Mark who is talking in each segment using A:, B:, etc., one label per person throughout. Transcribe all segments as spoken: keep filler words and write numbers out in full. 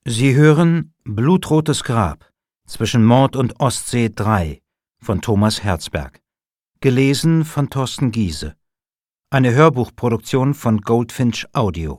A: Sie hören Blutrotes Grab zwischen Mord und Ostsee drei von Thomas Herzberg. Gelesen von Thorsten Giese. Eine Hörbuchproduktion von Goldfinch Audio.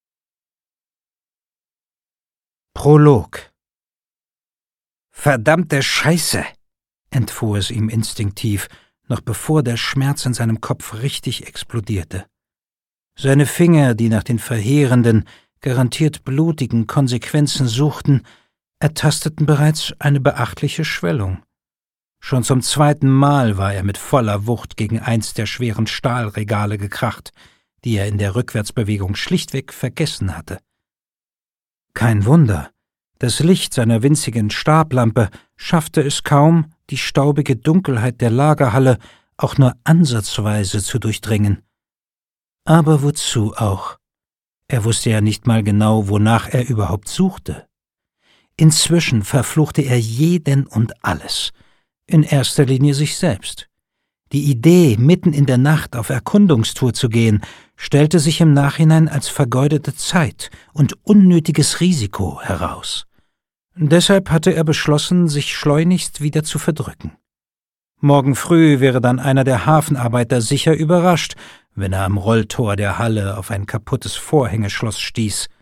A: Prolog. »Verdammte Scheiße«, entfuhr es ihm instinktiv, noch bevor der Schmerz in seinem Kopf richtig explodierte. Seine Finger, die nach den verheerenden, garantiert blutigen Konsequenzen suchten, ertasteten bereits eine beachtliche Schwellung. Schon zum zweiten Mal war er mit voller Wucht gegen eins der schweren Stahlregale gekracht, die er in der Rückwärtsbewegung schlichtweg vergessen hatte. Kein Wunder, das Licht seiner winzigen Stablampe schaffte es kaum, die staubige Dunkelheit der Lagerhalle auch nur ansatzweise zu durchdringen. Aber wozu auch? Er wusste ja nicht mal genau, wonach er überhaupt suchte. Inzwischen verfluchte er jeden und alles, in erster Linie sich selbst. Die Idee, mitten in der Nacht auf Erkundungstour zu gehen, stellte sich im Nachhinein als vergeudete Zeit und unnötiges Risiko heraus. Deshalb hatte er beschlossen, sich schleunigst wieder zu verdrücken. Morgen früh wäre dann einer der Hafenarbeiter sicher überrascht, wenn er am Rolltor der Halle auf ein kaputtes Vorhängeschloss stieß.